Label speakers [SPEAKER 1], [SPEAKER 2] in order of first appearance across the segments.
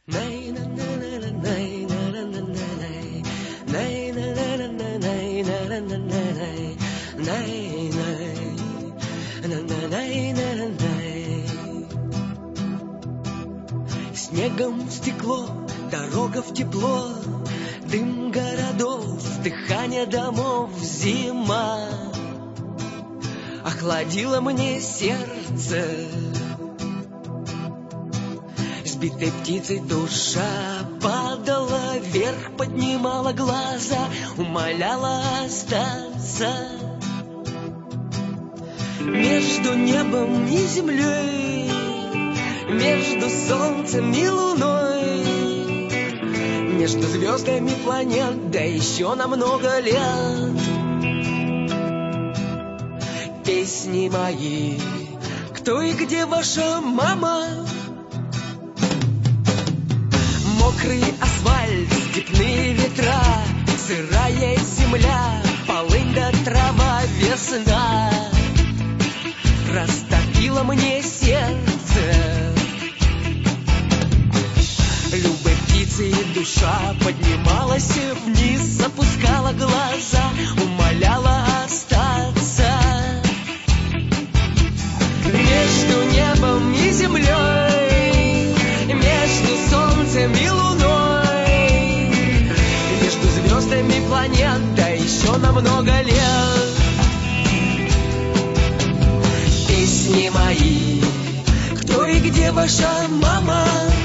[SPEAKER 1] Снегом стекло, дорога в тепло, дым городов, дыхание домов, зима охладила мне сердце. Сбитой птицей душа падала вверх, поднимала глаза, умоляла остаться. Между небом и землей, между солнцем и луной, между звездами планет, да еще на много лет. Песни мои, кто и где ваша мама? Мокрый асфальт, степные ветра, сырая земля, полынь да трава, весна растопила мне сердце. Любой птицей душа поднималась вниз, опускала глаза, умоляла остаться. Между небом и землей, между солнцем и луной, между звездами планет, да еще на много лет. Песни мои, кто и где ваша мама?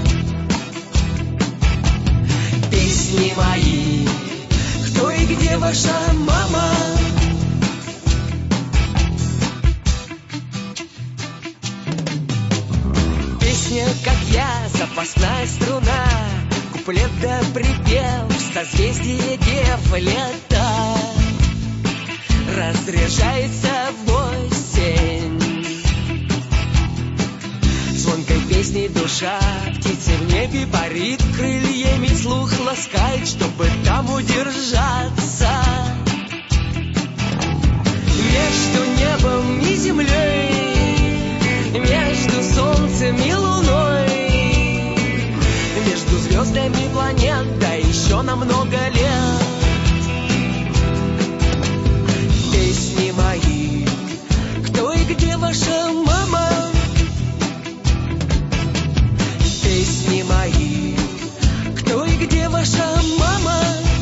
[SPEAKER 1] Песни мои, кто и где ваша мама? Песня, как я, запасная струна, куплет да припев, созвездие дев лета разряжается в осень. Звонкой песней душа птицы в небе парит, крыльями слух ласкает, чтобы там удержаться. Между небом и землей, между солнцем и луной, между звездами планет, да еще на много лет. Песни мои, кто и где ваша мама? Песни мои, кто и где ваша мама?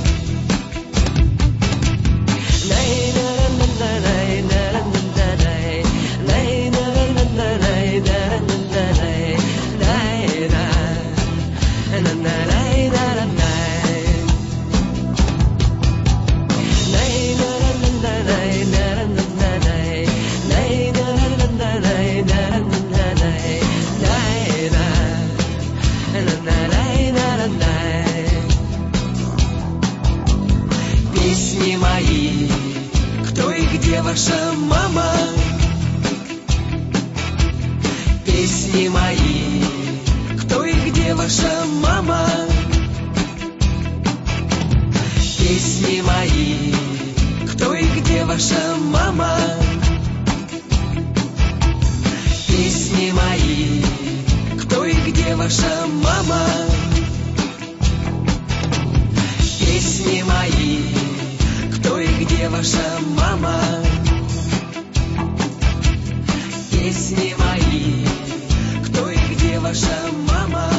[SPEAKER 1] Песни мои, кто и где ваша мама? Песни мои, кто и где ваша мама? Песни мои, кто и где ваша мама? Песни мои, кто и где ваша мама? Песни мои, кто и где ваша мама? Песни мои, кто и где ваша мама?